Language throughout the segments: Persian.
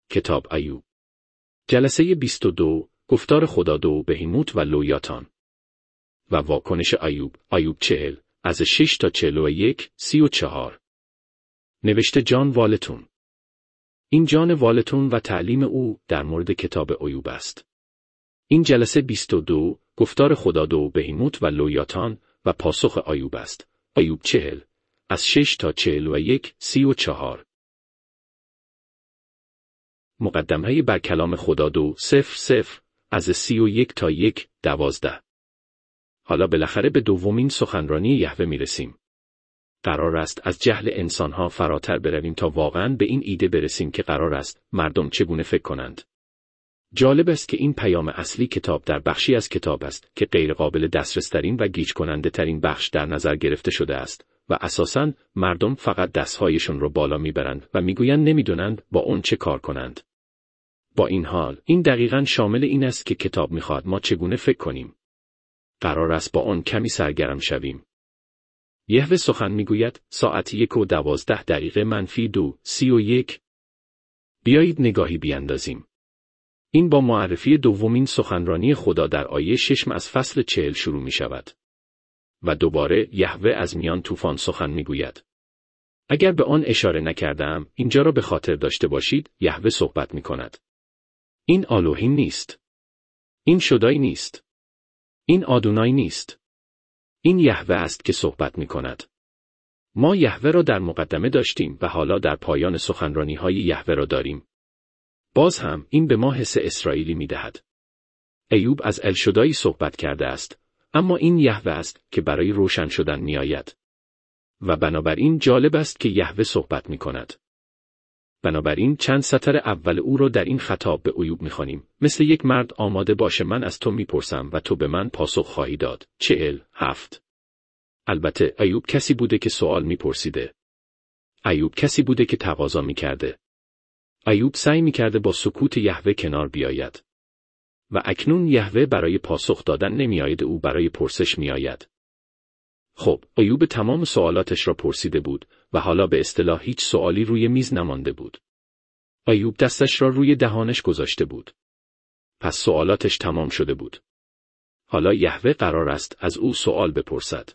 کتاب ایوب. جلسه 22. گفتار خدا دو بهیموت و لویاتان. و واکنش ایوب. ایوب 40 از 6 تا 41 34. نوشته جان والتون. این جان والتون و تعلیم او در مورد کتاب ایوب است. این جلسه 22. گفتار خدا دو بهیموت و لویاتان و پاسخ ایوب است. ایوب 40 از 6 تا 41 34. مقدمه بر کلام خدا دو 0 از 31 تا 1:12. حالا بالاخره به دومین سخنرانی یهوه میرسیم. قرار است از جهل انسانها فراتر برویم تا واقعاً به این ایده برسیم که قرار است مردم چگونه فکر کنند. جالب است که این پیام اصلی کتاب در بخشی از کتاب است که غیر قابل دسترس ترین و گیج کننده ترین بخش در نظر گرفته شده است و اساساً مردم فقط دستهایشون رو بالا میبرند و میگویند نمیدونند با اون چه کار کنند. با این حال این دقیقاً شامل این است که کتاب میخواد ما چگونه فکر کنیم. قرار است با آن کمی سرگرم شویم. یهوه سخن میگوید ساعت 1:12 -2:31. بیایید نگاهی بیاندازیم. این با معرفی دومین سخنرانی خدا در آیه 6 از فصل 40 شروع می شود. و دوباره یهوه از میان طوفان سخن میگوید. اگر به آن اشاره نکردم، اینجا را به خاطر داشته باشید، یهوه صحبت می کند. این آلوهیم نیست. این شدای نیست. این آدونای نیست. این یهوه است که صحبت می کند. ما یهوه را در مقدمه داشتیم و حالا در پایان سخنرانی های یهوه را داریم. باز هم این به ما حس اسرائیلی می دهد. ایوب از الشدایی صحبت کرده است، اما این یهوه است که برای روشن شدن می آید. و بنابراین جالب است که یهوه صحبت می کند. بنابراین چند سطر اول او را در این خطاب به ایوب می خوانیم. مثل یک مرد آماده باشه من از تو می پرسم و تو به من پاسخ خواهی داد. 47. البته ایوب کسی بوده که سوال می پرسیده. ایوب کسی بوده که تقاضا می کرده. ایوب سعی می کرده با سکوت یهوه کنار بیاید. و اکنون یهوه برای پاسخ دادن نمی آید، او برای پرسش می آید. خب، ایوب تمام سوالاتش را پرسیده بود و حالا به اصطلاح هیچ سوالی روی میز نمانده بود. ایوب دستش را روی دهانش گذاشته بود. پس سوالاتش تمام شده بود. حالا یهوه قرار است از او سوال بپرسد.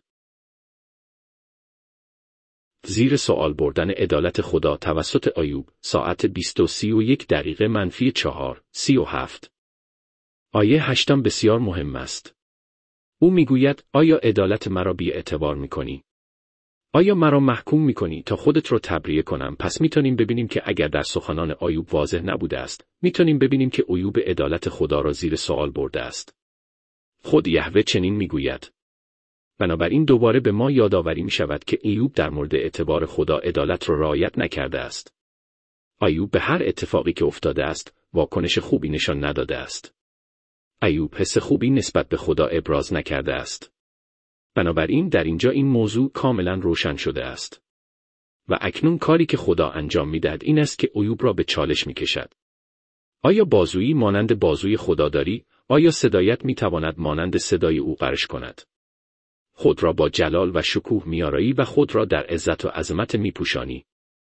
زیر سوال بردن عدالت خدا توسط ایوب ساعت 20:31 -4:37. آیه 8 بسیار مهم است. او میگوید آیا عدالت مرا بی اعتبار میکنی؟ آیا مرا محکوم میکنی تا خودت رو تبرئه کنم؟ پس میتونیم ببینیم که اگر در سخنان ایوب واضح نبوده است، میتونیم ببینیم که ایوب عدالت خدا را زیر سوال برده است. خود یهوه چنین میگوید. بنابراین دوباره به ما یادآوری می شود که ایوب در مورد اعتبار خدا عدالت را رعایت نکرده است. ایوب به هر اتفاقی که افتاده است، واکنش خوبی نشان نداده است. ایوب حس خوبی نسبت به خدا ابراز نکرده است. بنابراین در اینجا این موضوع کاملا روشن شده است. و اکنون کاری که خدا انجام می دهد این است که ایوب را به چالش می کشد. آیا بازویی مانند بازوی خدا داری؟ آیا صدایت می تواند مانند صدای او غرش کند؟ خود را با جلال و شکوه می‌آرایی و خود را در عزت و عظمت می‌پوشانی.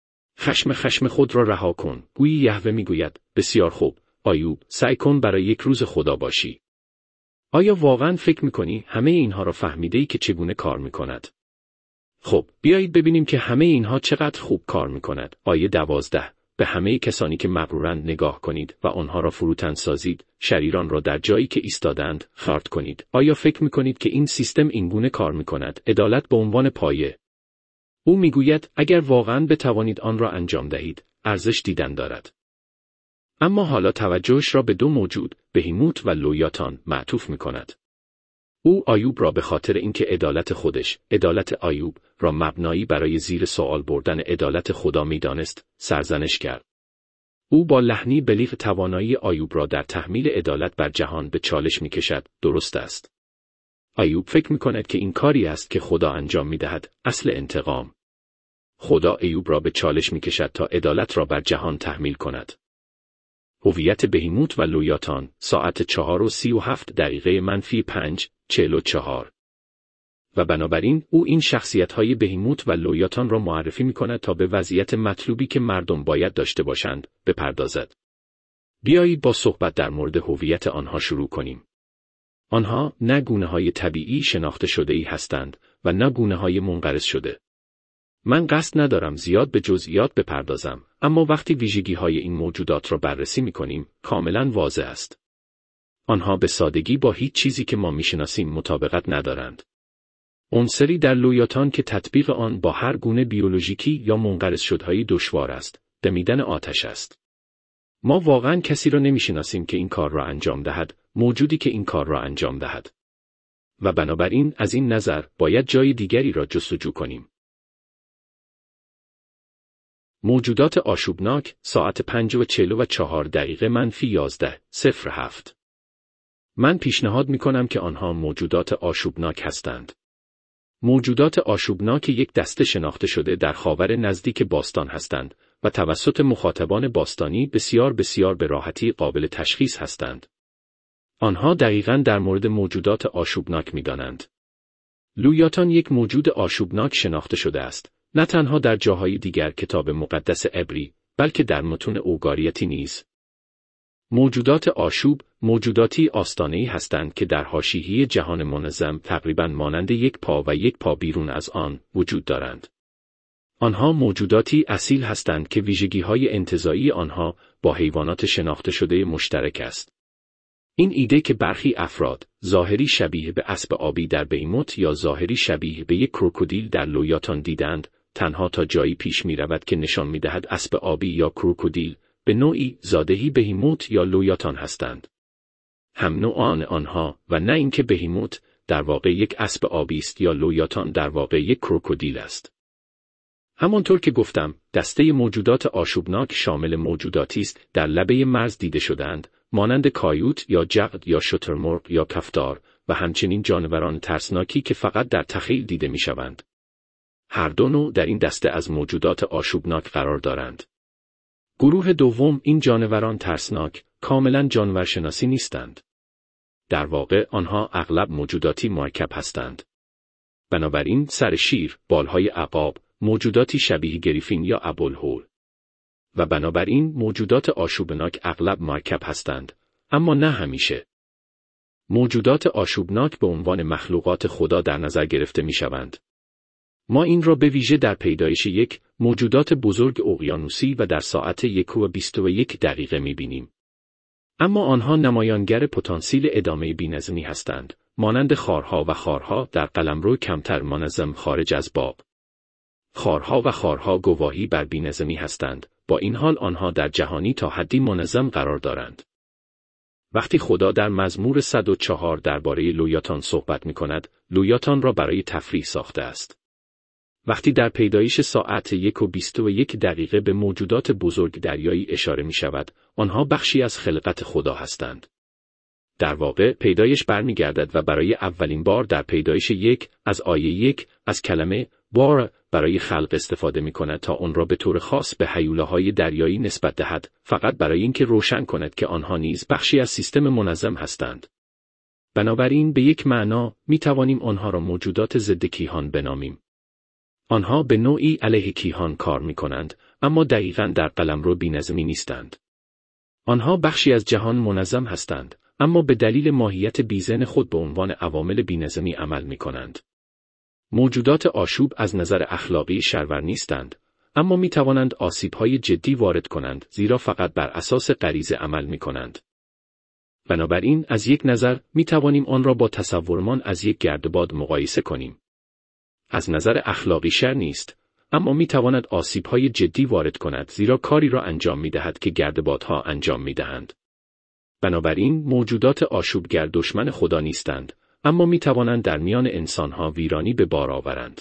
خشم خود را رها کن. گویی یهوه می‌گوید بسیار خوب، ایوب، سعی کن برای یک روز خدا باشی. آیا واقعاً فکر می‌کنی همه اینها را فهمیده‌ای که چگونه کار می‌کند؟ خب، بیایید ببینیم که همه اینها چقدر خوب کار می‌کند. آیه 12. به همه کسانی که مغرورند نگاه کنید و آنها را فروتن سازید، شریران را در جایی که ایستادند خرد کنید. آیا فکر می‌کنید که این سیستم اینگونه کار می‌کند؟ عدالت به عنوان پایه. او می‌گوید اگر واقعاً بتوانید آن را انجام دهید، ارزش دیدن دارد. اما حالا توجهش را به دو موجود، بهیموت و لویاتان، معطوف می‌کند. او ایوب را به خاطر اینکه عدالت خودش، عدالت ایوب را مبنایی برای زیر سوال بردن عدالت خدا می‌دانست، سرزنش کرد. او با لحنی بلیغ توانایی ایوب را در تحمیل عدالت بر جهان به چالش می‌کشد. درست است. ایوب فکر می‌کند که این کاری است که خدا انجام می‌دهد، اصل انتقام. خدا ایوب را به چالش می‌کشد تا عدالت را بر جهان تحمیل کند. هویت بهیموت و لویاتان، ساعت 4:37 -5:44. و بنابراین او این شخصیت‌های بهیموت و لویاتان را معرفی می‌کند تا به وضعیت مطلوبی که مردم باید داشته باشند بپردازد. بیایید با صحبت در مورد هویت آنها شروع کنیم. آنها نه گونه‌های طبیعی شناخته شده‌ای هستند و نه گونه‌های منقرض شده. من قصد ندارم زیاد به جزئیات بپردازم، اما وقتی ویژگی‌های این موجودات را بررسی می‌کنیم، کاملاً واضح است. آنها به سادگی با هیچ چیزی که ما می‌شناسیم مطابقت ندارند. عنصری در لویاتان که تطبیق آن با هر گونه بیولوژیکی یا منقرض شده‌ای دشوار است، دمیدن آتش است. ما واقعاً کسی را نمی‌شناسیم که این کار را انجام دهد، موجودی که این کار را انجام دهد. و بنابراین از این نظر باید جای دیگری را جستجو کنیم. موجودات آشوبناک، ساعت 5:44 -11:07. من پیشنهاد می‌کنم که آنها موجودات آشوبناک هستند. موجودات آشوبناک یک دسته شناخته شده در خاور نزدیک باستان هستند و توسط مخاطبان باستانی بسیار به راحتی قابل تشخیص هستند. آنها دقیقاً در مورد موجودات آشوبناک می‌دانند. لویاتان یک موجود آشوبناک شناخته شده است، نه تنها در جاهای دیگر کتاب مقدس عبری، بلکه در متون اوگاریتی نیز. موجودات آشوب، موجوداتی آستانه‌ای هستند که در حاشیه جهان منظم تقریباً مانند یک پا و یک پا بیرون از آن وجود دارند. آنها موجوداتی اصیل هستند که ویژگی‌های انتزاعی آنها با حیوانات شناخته شده مشترک است. این ایده که برخی افراد ظاهری شبیه به اسب آبی در بیموت یا ظاهری شبیه به یک کروکودیل در لویاتان دیدند، تنها تا جایی پیش می‌رود که نشان می‌دهد اسب آبی یا کروکودیل به نوعی زادهی بهیموت یا لویاتان هستند. هم نوعان آنها و نه اینکه بهیموت در واقع یک اسب آبی است یا لویاتان در واقع یک کروکودیل است. همانطور که گفتم، دسته موجودات آشوبناک شامل موجوداتی است در لبه مرز دیده شدند، مانند کایوت یا جغد یا شترمرغ یا کفتار و همچنین جانوران ترسناکی که فقط در تخیل دیده می‌شوند. هر دو نوع در این دسته از موجودات آشوبناک قرار دارند. گروه دوم، این جانوران ترسناک، کاملاً جانورشناسی نیستند. در واقع آنها اغلب موجوداتی مرکب هستند. بنابراین سر شیر، بالهای عقاب، موجوداتی شبیه گریفین یا ابوالهول. و بنابراین موجودات آشوبناک اغلب مرکب هستند، اما نه همیشه. موجودات آشوبناک به عنوان مخلوقات خدا در نظر گرفته می شوند. ما این را به ویژه در پیدایش یک موجودات بزرگ اقیانوسی و در ساعت 1:21 می بینیم. اما آنها نمایانگر پتانسیل ادامه بی‌نظمی هستند، مانند خارها و خارها در قلمرو کمتر منظم خارج از باب. خارها و خارها گواهی بر بی‌نظمی هستند، با این حال آنها در جهانی تا حدی منظم قرار دارند. وقتی خدا در مزمور 104 درباره لویاتان صحبت می‌کند، لویاتان را برای تفریح ساخته است. وقتی در پیدایش ساعت 1:21 به موجودات بزرگ دریایی اشاره می‌شود، آنها بخشی از خلقت خدا هستند. در واقع پیدایش برمیگردد و برای اولین بار در پیدایش 1 از آیه 1 از کلمه بار برای خلق استفاده می‌کند تا آن را به طور خاص به هیولاهای دریایی نسبت دهد، فقط برای اینکه روشن کند که آنها نیز بخشی از سیستم منظم هستند. بنابراین به یک معنا می‌توانیم آنها را موجودات ضد کیهان بنامیم. آنها به نوعی علیه کیهان کار می‌کنند، اما دقیقاً در قلمرو بی‌نظمی نیستند. آنها بخشی از جهان منظم هستند، اما به دلیل ماهیت بیزن خود به عنوان عوامل بی‌نظمی عمل می‌کنند. موجودات آشوب از نظر اخلاقی شرور نیستند، اما می‌توانند آسیب‌های جدی وارد کنند، زیرا فقط بر اساس غریزه عمل می‌کنند. بنابراین از یک نظر می‌توانیم آن را با تصورمان از یک گردباد مقایسه کنیم. از نظر اخلاقی شر نیست، اما می‌تواند آسیب‌های جدی وارد کند، زیرا کاری را انجام می‌دهد که گردبادها انجام می‌دهند. بنابراین موجودات آشوبگر دشمن خدا نیستند، اما می‌توانند در میان انسان‌ها ویرانی به بار آورند.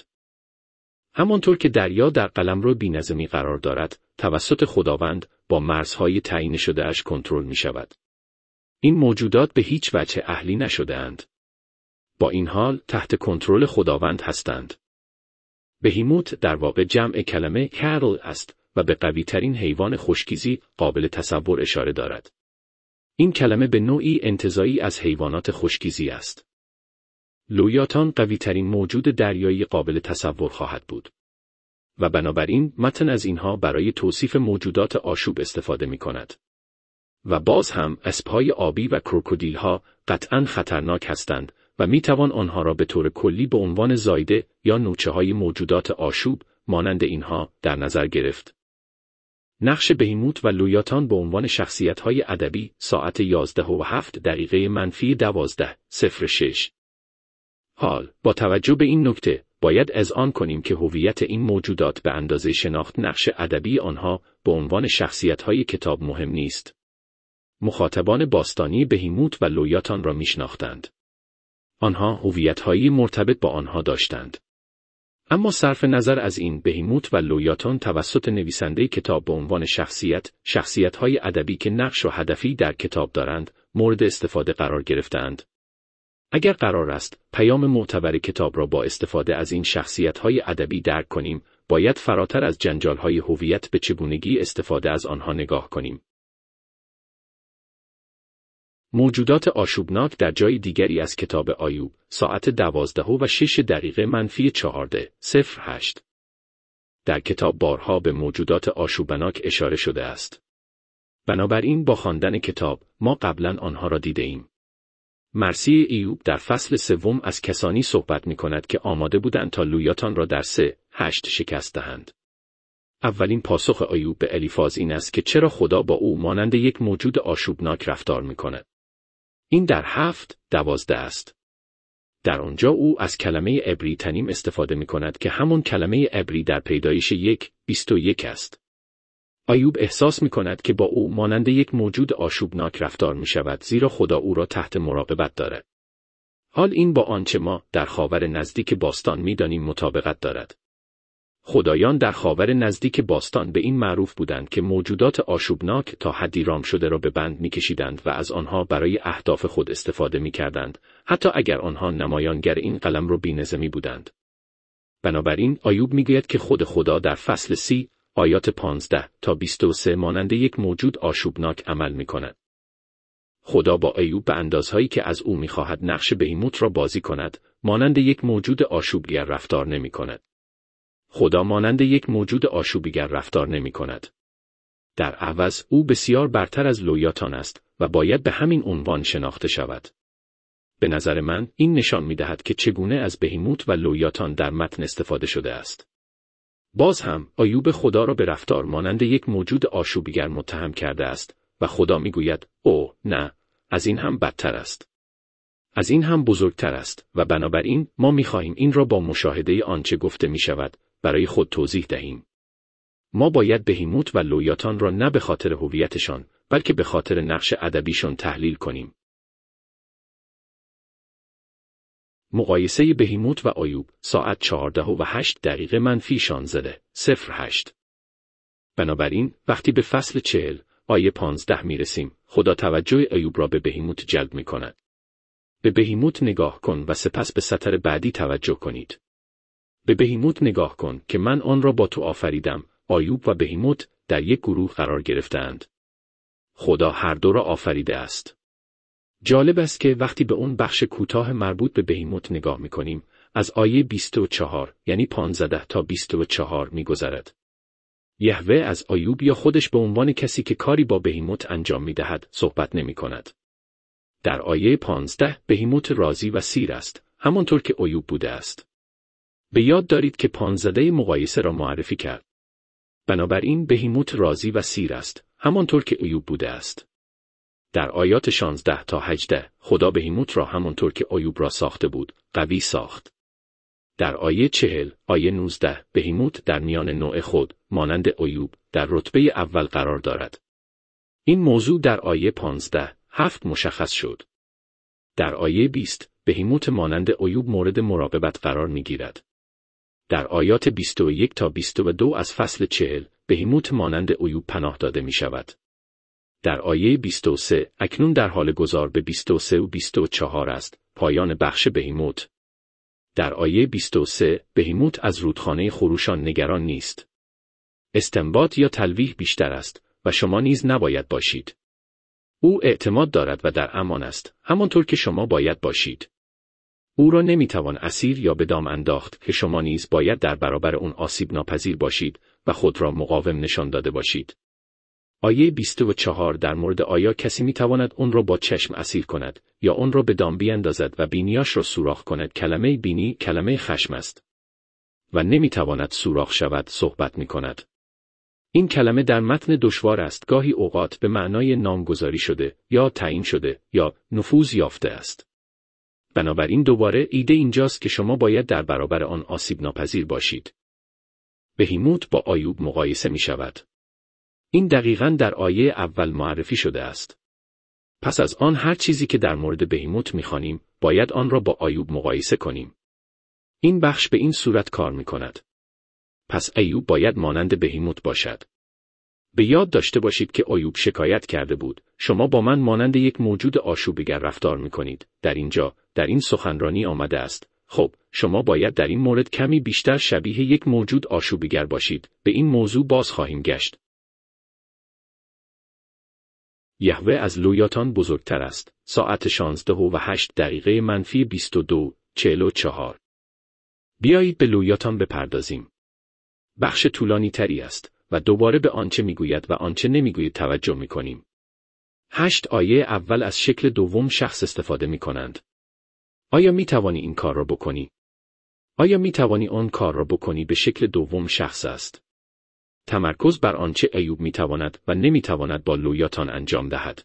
همانطور که دریا در قلمرو بی‌نظمی قرار دارد، توسط خداوند با مرزهای تعیین شده‌اش کنترل می‌شود. این موجودات به هیچ وجه اهلی نشده‌اند. با این حال تحت کنترل خداوند هستند. بهیموت در واقع جمع کلمه کاتل است و به قوی‌ترین حیوان خشکیزی قابل تصور اشاره دارد. این کلمه به نوعی انتزاعی از حیوانات خشکیزی است. لویاتان قوی‌ترین موجود دریایی قابل تصور خواهد بود. و بنابراین متن از اینها برای توصیف موجودات آشوب استفاده می‌کند. و باز هم اسب‌های آبی و کروکودیل‌ها قطعاً خطرناک هستند و می‌توان آنها را به طور کلی به عنوان زایده یا نوچه‌های موجودات آشوب مانند اینها در نظر گرفت. نقش بهیموت و لویاتان به عنوان شخصیت‌های ادبی ساعت 11:07:12:06. حال با توجه به این نکته باید اذعان کنیم که هویت این موجودات به اندازه شناخت نقش ادبی آنها به عنوان شخصیت‌های کتاب مهم نیست. مخاطبان باستانی بهیموت و لویاتان را می‌شناختند. آنها هویت‌هایی مرتبط با آنها داشتند. اما صرف نظر از این، بهیموت و لویاتان توسط نویسنده کتاب به عنوان شخصیت‌های ادبی که نقش و هدفی در کتاب دارند، مورد استفاده قرار گرفتند. اگر قرار است پیام معتبر کتاب را با استفاده از این شخصیت‌های ادبی درک کنیم، باید فراتر از جنجال‌های هویت به چگونگی استفاده از آنها نگاه کنیم. موجودات آشوبناک در جای دیگری از کتاب آیوب، ساعت 12:06:14:08. در کتاب بارها به موجودات آشوبناک اشاره شده است. بنابراین با خواندن کتاب ما قبلا آنها را دیده ایم. مرثیه ایوب در فصل 3 از کسانی صحبت می کند که آماده بودند تا لویاتان را در 3:8 شکست دهند. اولین پاسخ آیوب به الیفاز این است که چرا خدا با او مانند یک موجود آشوبناک رفتار می کند. این در 7:12 است. در آنجا او از کلمه عبری تنیم استفاده می کند که همون کلمه عبری در پیدایش 1:21 است. آیوب احساس می کند که با او مانند یک موجود آشوبناک رفتار می شود، زیرا خدا او را تحت مراقبت دارد. حال این با آنچه ما در خاور نزدیک باستان می دانیم مطابقت دارد. خدایان در خاور نزدیک باستان به این معروف بودند که موجودات آشوبناک تا حدی رام شده را به بند می‌کشیدند و از آنها برای اهداف خود استفاده می‌کردند، حتی اگر آنها نمایانگر این قلمرو بی‌نظمی بودند. بنابراین آیوب می‌گوید که خود خدا در فصل 30 آیات 15 تا 23 مانند یک موجود آشوبناک عمل می‌کند. خدا با ایوب به اندازهایی که از او می‌خواهد نقش بهیموت را بازی کند، مانند یک موجود آشوبگر رفتار نمی‌کند. خدا مانند یک موجود آشوبگر رفتار نمی کند. در عوض او بسیار برتر از لویاتان است و باید به همین عنوان شناخته شود. به نظر من این نشان می دهد که چگونه از بهیموت و لویاتان در متن استفاده شده است. باز هم آیوب خدا را به رفتار مانند یک موجود آشوبگر متهم کرده است و خدا می گوید اوه نه، از این هم بدتر است. از این هم بزرگتر است و بنابراین ما می خواهیم این را با مشاهده آنچه گفته می شود برای خود توضیح دهیم. ما باید بهیموت و لویاتان را نه به خاطر هویتشان، بلکه به خاطر نقش ادبیشان تحلیل کنیم. مقایسه بهیموت و آیوب، ساعت 14:08:-08. بنابراین وقتی به فصل 40 آیه 15 می رسیم، خدا توجه آیوب را به بهیموت جلب می کند. به بهیموت نگاه کن و سپس به سطر بعدی توجه کنید. به بهیموت نگاه کن که من آن را با تو آفریدم. آیوب و بهیموت در یک گروه قرار گرفتند. خدا هر دو را آفریده است. جالب است که وقتی به اون بخش کوتاه مربوط به بهیموت نگاه می‌کنیم، از آیه 24 یعنی 15 تا 24 می‌گذرد. یهوه از آیوب یا خودش به عنوان کسی که کاری با بهیموت انجام می‌دهد صحبت نمی‌کند. در آیه 15 بهیموت راضی و سیر است، همانطور که آیوب بوده است. به یاد دارید که 15 مقایسه را معرفی کرد. بنابراین بهیموت راضی و سیر است، همانطور که آیوب بوده است. در آیات 16 تا 18 خدا بهیموت را همانطور که آیوب را ساخته بود، قوی ساخت. در آیه 40 آیه 19 بهیموت در میان نوع خود، مانند آیوب، در رتبه اول قرار دارد. این موضوع در آیه 15:7 مشخص شد. در آیه 20 بهیموت مانند آیوب مورد مراقبت قرار می‌گیرد. در آیات 21 تا 22 از فصل 40 بهیموت مانند آیوب پناه داده می شود. در آیه 23 اکنون در حال گذار به 23 و 24 است، پایان بخش بهیموت. در آیه 23 بهیموت از رودخانه خروشان نگران نیست. استنباط یا تلویح بیشتر است و شما نیز نباید باشید. او اعتماد دارد و در امان است، همانطور که شما باید باشید. او را نمیتوان اسیر یا به دام انداخت که شما نیز باید در برابر اون آسیب ناپذیر باشید و خود را مقاوم نشان داده باشید. آیه 24 در مورد آیا کسی میتواند اون را با چشم اسیر کند یا اون را به دام بیاندازد و بینیاش را سوراخ کند. کلمه بینی کلمه خشم است و نمیتواند سوراخ شود صحبت میکند. این کلمه در متن دشوار است، گاهی اوقات به معنای نامگذاری شده یا تعیین شده یا نفوذ یافته است. بنابراین دوباره ایده اینجاست که شما باید در برابر آن آسیب ناپذیر باشید. بهیموت با آیوب مقایسه می شود. این دقیقاً در آیه اول معرفی شده است. پس از آن هر چیزی که در مورد بهیموت می خوانیم، باید آن را با آیوب مقایسه کنیم. این بخش به این صورت کار می کند. پس ایوب باید مانند بهیموت باشد. به یاد داشته باشید که ایوب شکایت کرده بود، شما با من مانند یک موجود آشوبگر رفتار می کنید. در این سخنرانی آمده است، خب، شما باید در این مورد کمی بیشتر شبیه یک موجود آشوبگر باشید. به این موضوع باز خواهیم گشت. یهوه از لویاتان بزرگتر است. ساعت 16:08:22:44. بیایید به لویاتان بپردازیم. بخش طولانی تری است و دوباره به آنچه میگوید و آنچه نمیگوید توجه میکنیم. 8 آیه اول از شکل دوم شخص استفاده میکنند. آیا میتوانی این کار را بکنی؟ آیا میتوانی آن کار را بکنی به شکل دوم شخص است. تمرکز بر آنچه ایوب میتواند و نمیتواند با لویاتان انجام دهد.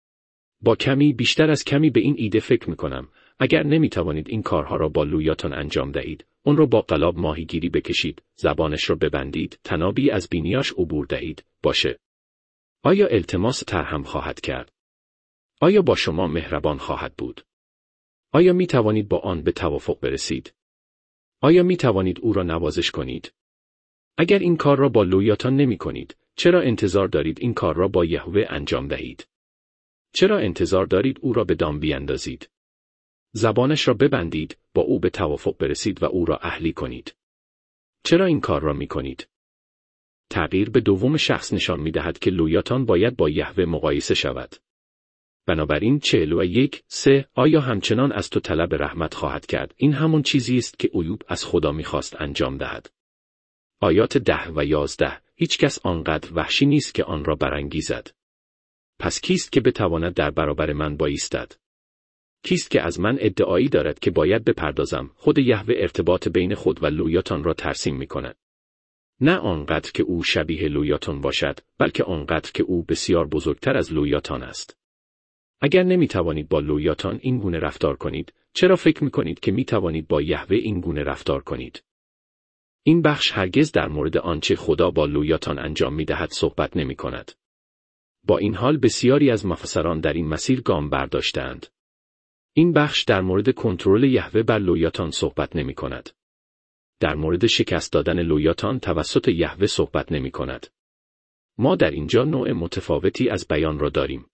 با کمی بیشتر از کمی به این ایده فکر میکنم، اگر نمیتوانید این کارها را با لویاتان انجام دهید، اون را با قلاب ماهیگیری بکشید، زبانش را ببندید، تنابی از بینیاش عبور دهید، باشه. آیا التماس ترحم خواهد کرد؟ آیا با شما مهربان خواهد بود؟ آیا می توانید با آن به توافق برسید؟ آیا می توانید او را نوازش کنید؟ اگر این کار را با لویاتان نمی کنید، چرا انتظار دارید این کار را با یهوه انجام دهید؟ چرا انتظار دارید او را به دام بیاندازید؟ زبانش را ببندید، با او به توافق برسید و او را اهلی کنید. چرا این کار را می کنید؟ تغییر به دوم شخص نشان می دهد که لویاتان باید با یهوه مقایسه شود. بنابراین 41:3 آیا همچنان از تو طلب رحمت خواهد کرد؟ این همون چیزی است که ایوب از خدا می‌خواست انجام دهد. آیات 10 و 11 هیچ کس آنقدر وحشی نیست که آن را برانگیزد. پس کیست که بتواند در برابر من بایستد؟ کیست که از من ادعایی دارد که باید بپردازم؟ خود یهوه ارتباط بین خود و لویاتان را ترسیم می‌کند. نه آنقدر که او شبیه لویاتان باشد، بلکه آنقدر که او بسیار بزرگتر از لویاتان است. اگر نمی‌توانید با لویاتان این گونه رفتار کنید، چرا فکر می‌کنید که می‌توانید با یهوه این گونه رفتار کنید؟ این بخش هرگز در مورد آنچه خدا با لویاتان انجام می‌دهد صحبت نمی‌کند. با این حال بسیاری از مفسران در این مسیر گام برداشته‌اند. این بخش در مورد کنترل یهوه بر لویاتان صحبت نمی‌کند. در مورد شکست دادن لویاتان توسط یهوه صحبت نمی‌کند. ما در اینجا نوع متفاوتی از بیان را داریم.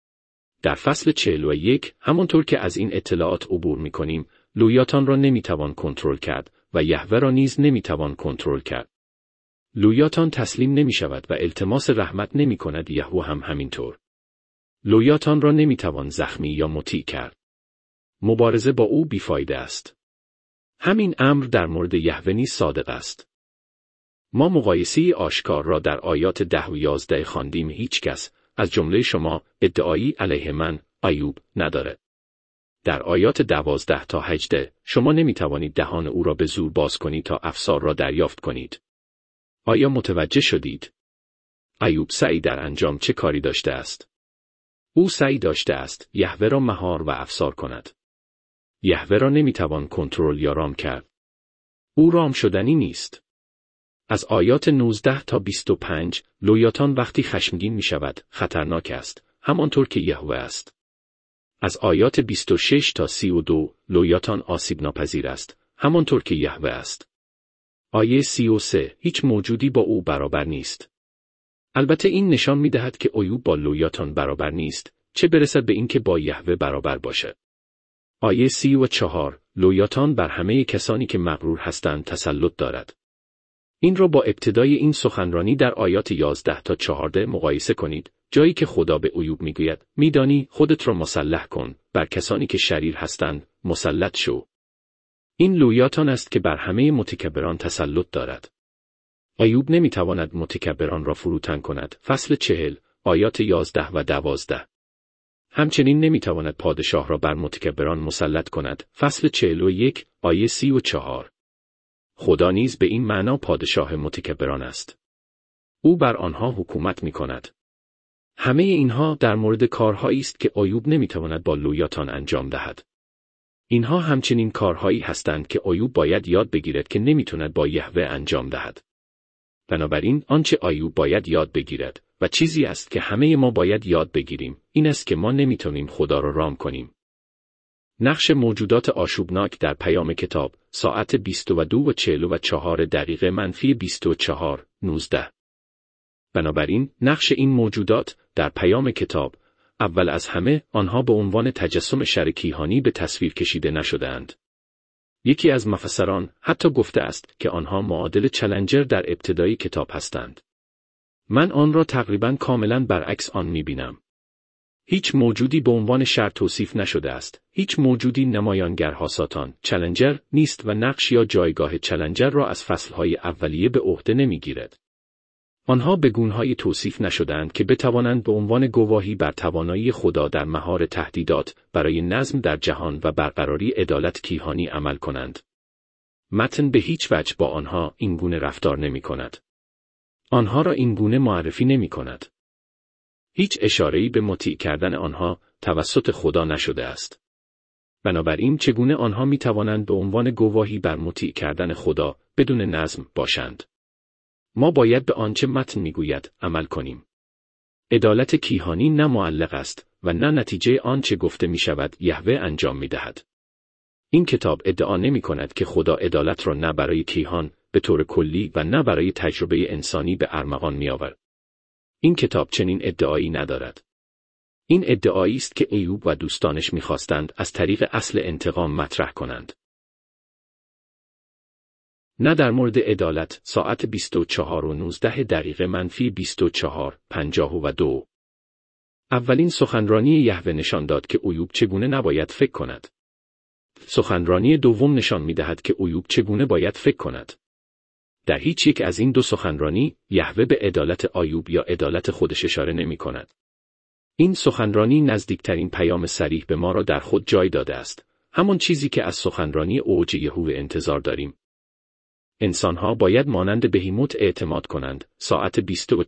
در فصل 41 همانطور که از این اطلاعات عبور می‌کنیم، لویاتان را نمی‌توان کنترل کرد و یهوه را نیز نمی‌توان کنترل کرد. لویاتان تسلیم نمی‌شود و التماس رحمت نمی‌کند، یهوه هم همینطور. لویاتان را نمی‌توان زخمی یا مطیع کرد. مبارزه با او بیفایده است. همین امر در مورد یهوه نیز صادق است. ما مقایسه آشکار را در آیات 10 و 11 خواندیم. هیچ کس از جمله شما ادعایی علیه من، ایوب، ندارد. در آیات 12 تا 18 شما نمی‌توانید دهان او را به زور باز کنید تا افسار را دریافت کنید. آیا متوجه شدید؟ ایوب سعی در انجام چه کاری داشته است؟ او سعی داشته است یهوه را مهار و افسار کند. یهوه را نمی‌توان کنترل یا رام کرد. او رام شدنی نیست. از آیات 19 تا 25 لویاتان وقتی خشمگین می‌شود خطرناک است، همانطور که یهوه است. از آیات 26 تا 32 لویاتان آسیب ناپذیر است، همانطور که یهوه است. آیه 33 هیچ موجودی با او برابر نیست. البته این نشان می‌دهد که ایوب با لویاتان برابر نیست، چه برسد به اینکه با یهوه برابر باشد. آیه 34 لویاتان بر همه کسانی که مغرور هستند تسلط دارد. این را با ابتدای این سخنرانی در آیات 11 تا 14 مقایسه کنید، جایی که خدا به ایوب میگوید میدانی خودت را مسلح کن، بر کسانی که شریر هستند مسلط شو. این لویاتان است که بر همه متکبران تسلط دارد. ایوب نمیتواند متکبران را فروتن کند. فصل 40 آیات 11 و 12. همچنین نمیتواند پادشاه را بر متکبران مسلط کند. فصل 41 آیه 34. خدا نیز به این معنا پادشاه متکبران است. او بر آنها حکومت میکند. همه اینها در مورد کارهایی است که ایوب نمیتواند با لویاتان انجام دهد. اینها همچنین کارهایی هستند که ایوب باید یاد بگیرد که نمیتواند با یهوه انجام دهد. بنابراین آنچه ایوب باید یاد بگیرد و چیزی است که همه ما باید یاد بگیریم این است که ما نمیتونیم خدا را رام کنیم. نقش موجودات آشوبناک در پیام کتاب ساعت 22:44 -19. بنابراین نقش این موجودات در پیام کتاب اول از همه آنها به عنوان تجسم شر کیهانی به تصویر کشیده نشده‌اند. یکی از مفسران حتی گفته است که آنها معادل چالنجر در ابتدای کتاب هستند. من آن را تقریباً کاملاً برعکس آن می‌بینم. هیچ موجودی به عنوان شر توصیف نشده است. هیچ موجودی نمایانگر ساتان چالنجر نیست و نقش یا جایگاه چالنجر را از فصلهای اولیه به عهده نمی‌گیرد. آنها به گونه‌هایی توصیف نشده‌اند که بتوانند به عنوان گواهی بر توانایی خدا در مهار تهدیدات برای نظم در جهان و برقراری عدالت کیهانی عمل کنند. متن به هیچ وجه با آنها این گونه رفتار نمی‌کند. آنها را این گونه معرفی نمی‌کند. هیچ اشاره‌ای به مطیع کردن آنها توسط خدا نشده است. بنابراین چگونه آنها می‌توانند به عنوان گواهی بر مطیع کردن خدا بدون نظم باشند؟ ما باید به آنچه متن میگوید عمل کنیم. عدالت کیهانی نه معلق است و نه نتیجه آنچه گفته می شود یهوه انجام می دهد. این کتاب ادعا نمی کند که خدا عدالت را نه برای کیهان به طور کلی و نه برای تجربه انسانی به ارمغان می آورد. این کتاب چنین ادعایی ندارد. این ادعایی است که ایوب و دوستانش می خواستند از طریق اصل انتقام مطرح کنند. نه در مورد عدالت ساعت 24:19 -24:52. اولین سخنرانی یهوه نشان داد که ایوب چگونه نباید فکر کند. سخنرانی دوم نشان می‌دهد که ایوب چگونه باید فکر کند. در هیچ یک از این دو سخنرانی یهوه به عدالت ایوب یا عدالت خودش اشاره نمی‌کند. این سخنرانی نزدیکترین پیام صریح به ما را در خود جای داده است. همان چیزی که از سخنرانی اوج یهوه انتظار داریم. انسانها باید مانند بهیموت اعتماد کنند. ساعت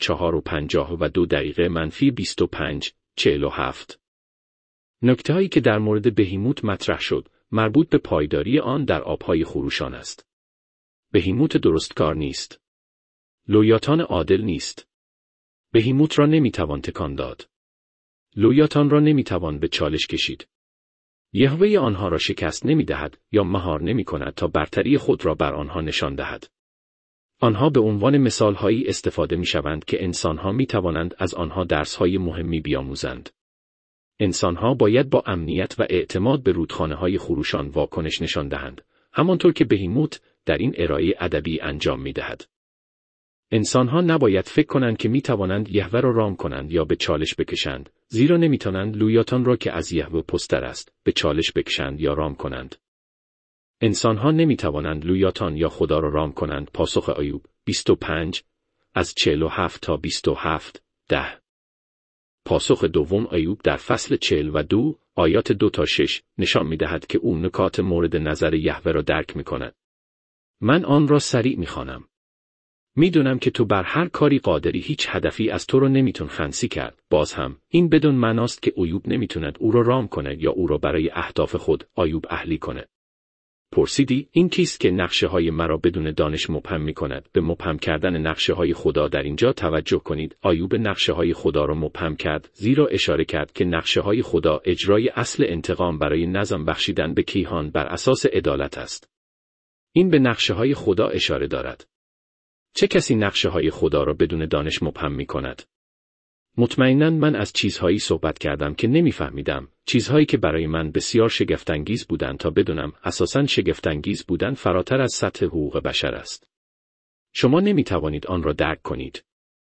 24:52-25:47. نکته‌هایی که در مورد بهیموت مطرح شد مربوط به پایداری آن در آبهای خروشان است. بهیموت درستکار نیست. لویاتان عادل نیست. بهیموت را نمیتوان تکان داد. لویاتان را نمیتوان به چالش کشید. یهوه آنها را شکست نمی‌دهد یا مهار نمی‌کند تا برتری خود را بر آنها نشان دهد. آنها به عنوان مثال‌هایی استفاده می‌شوند که انسان‌ها می‌توانند از آنها درس‌های مهمی بیاموزند. انسان‌ها باید با امنیت و اعتماد به رودخانه‌های خروشان واکنش نشان دهند، همانطور که بهیموت در این ارائه ادبی انجام می‌دهد. انسان‌ها نباید فکر کنند که می‌توانند یهوه را رام کنند یا به چالش بکشند، زیرا نمی‌توانند لویاتان را که از یهوه پستر است، به چالش بکشند یا رام کنند. انسان‌ها نمی‌توانند لویاتان یا خدا را رام کنند. پاسخ ایوب 25 از 47 تا 27:10. پاسخ دوم ایوب در فصل 42 آیات 2 تا 6 نشان می‌دهد که او نکات مورد نظر یهوه را درک می‌کند. من آن را سریع می‌خوانم. میدونم که تو بر هر کاری قادری، هیچ هدفی از تو رو نمیتون خنثی کرد. باز هم این بدون معناست که ایوب نمیتوند او را رام کنه یا او را برای اهداف خود ایوب اهلی کنه. پرسیدی این کیست که نقشه های مرا بدون دانش مبهم میکند؟ به مبهم کردن نقشه های خدا در اینجا توجه کنید. ایوب نقشه های خدا را مبهم کرد، زیرا اشاره کرد که نقشه های خدا اجرای اصل انتقام برای نظم بخشیدن به کیهان بر اساس عدالت است. این به نقشه های خدا اشاره دارد. چه کسی نقشه های خدا را بدون دانش مبهم می کند؟ مطمئناً من از چیزهایی صحبت کردم که نمیفهمیدم، چیزهایی که برای من بسیار شگفت‌انگیز بودند تا بدونم اساساً شگفت‌انگیز بودن فراتر از سطح حقوق بشر است. شما نمیتوانید آن را درک کنید.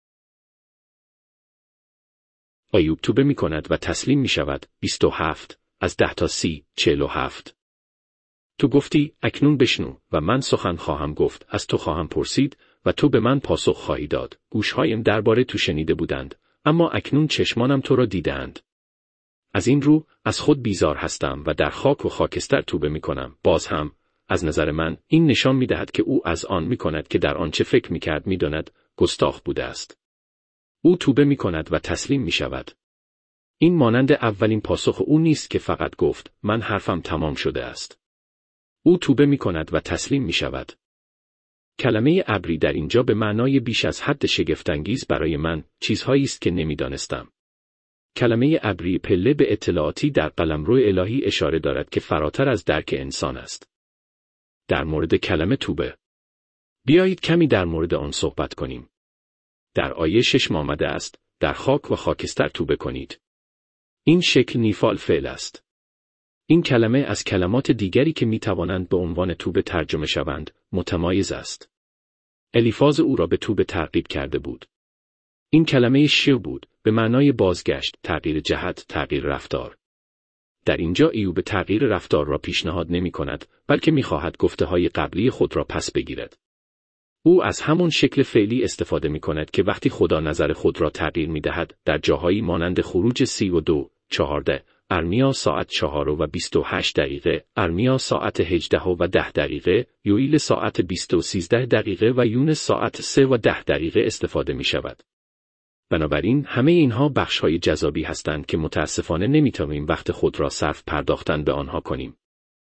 ایوب توبه می کند و تسلیم می شود. 27 از 10 تا 30:47. تو گفتی اکنون بشنو و من سخن خواهم گفت، از تو خواهم پرسید و تو به من پاسخ خواهی داد. گوشهایم درباره تو شنیده بودند اما اکنون چشمانم تو را دیدند. از این رو از خود بیزار هستم و در خاک و خاکستر توبه میکنم. باز هم از نظر من این نشان میدهد که او از آن میکند که در آنچه فکر میکرد میداند گستاخ بوده است. او توبه میکند و تسلیم میشود. این مانند اولین پاسخ او نیست که فقط گفت من حرفم تمام شده است. او توبه میکند و تسلیم میشود. کلمه ابری در اینجا به معنای بیش از حد شگفت‌انگیز برای من چیزهایی است که نمیدانستم. کلمه ابری پله به اطلاعاتی در قلمرو الهی اشاره دارد که فراتر از درک انسان است. در مورد کلمه توبه، بیایید کمی در مورد آن صحبت کنیم. در آیه 6 آمده است در خاک و خاکستر توبه کنید. این شکل نیفال فعل است. این کلمه از کلمات دیگری که می توانند به عنوان توبه ترجمه شوند متمایز است. الیفاز او را به توبه ترغیب کرده بود. این کلمه شیر بود، به معنای بازگشت، تغییر جهت، تغییر رفتار. در اینجا ایوب تغییر رفتار را پیشنهاد نمی کند، بلکه می خواهد گفته های قبلی خود را پس بگیرد. او از همون شکل فعلی استفاده می کند که وقتی خدا نظر خود را تغییر می دهد، در جاهایی مانند خروج 32:14، ارمیا ساعت 4:28، ارمیا ساعت 18:10، یوئیل ساعت 20:13 و یونس ساعت 3:10 استفاده می شود. بنابراین همه اینها بخش‌های جذابی هستند که متاسفانه نمی‌توانیم وقت خود را صرف پرداختن به آنها کنیم.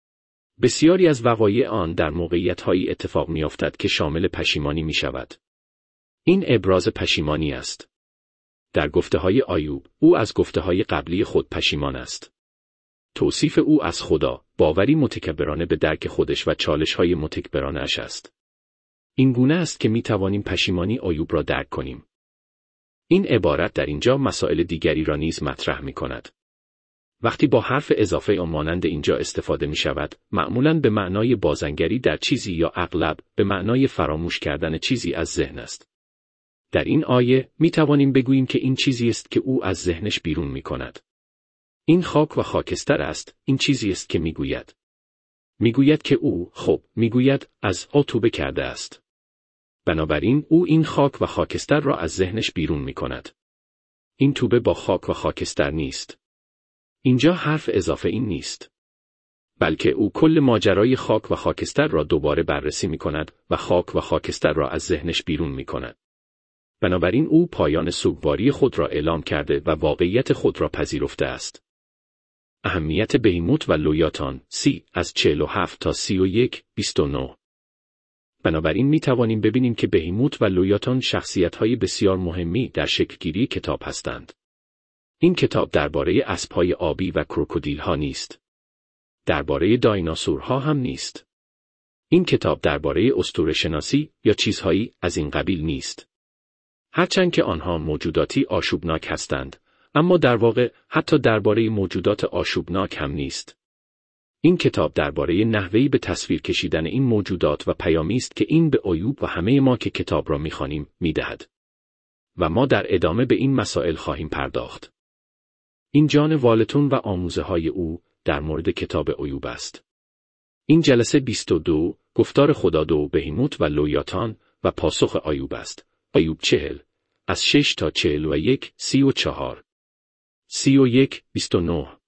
بسیاری از وقایع آن در موقعیت‌هایی اتفاق می‌افتد که شامل پشیمانی می‌شود. این ابراز پشیمانی است. در گفته‌های ایوب، او از گفته‌های قبلی خود پشیمان است. توصیف او از خدا، باوری متکبرانه به درک خودش و چالش‌های متکبرانه‌اش است. این گونه است که می‌توانیم پشیمانی ایوب را درک کنیم. این عبارت در اینجا مسائل دیگری را نیز مطرح می کند. وقتی با حرف اضافه مانند اینجا استفاده می شود، معمولاً به معنای بازنگری در چیزی یا اغلب به معنای فراموش کردن چیزی از ذهن است. در این آیه می توانیم بگوییم که این چیزی است که او از ذهنش بیرون می کند. این خاک و خاکستر است، این چیزی است که می گوید. می گوید که او، می گوید از توبه کرده است. بنابراین او این خاک و خاکستر را از ذهنش بیرون می کند. این توبه با خاک و خاکستر نیست. اینجا حرف اضافه این نیست. بلکه او کل ماجرای خاک و خاکستر را دوباره بررسی می کند و خاک و خاکستر را از ذهنش بیرون می کند. بنابراین او پایان سوگواری خود را اعلام کرده و واقعیت خود را پذیرفته است. اهمیت بهیموت و لویاتان، از 47 تا 31:29. بنابراین می توانیم ببینیم که بهیموت و لویاتان شخصیت‌های بسیار مهمی در شکلگیری کتاب هستند. این کتاب درباره اسب‌های آبی و کروکودیل‌ها نیست. درباره دایناسورها هم نیست. این کتاب درباره اسطوره‌شناسی یا چیزهایی از این قبیل نیست. هرچند که آنها موجوداتی آشوبناک هستند، اما در واقع حتی درباره موجودات آشوبناک هم نیست. این کتاب درباره نحوهی به تصویر کشیدن این موجودات و پیامی است که این به ایوب و همه ما که کتاب را می‌خوانیم می‌دهد. و ما در ادامه به این مسائل خواهیم پرداخت. این جان والتون و آموزه‌های او در مورد کتاب ایوب است. این جلسه 22 گفتار خدا دو بهیموت و لویاتان و پاسخ ایوب است. ایوب 40 از 6 تا 41 34 31:29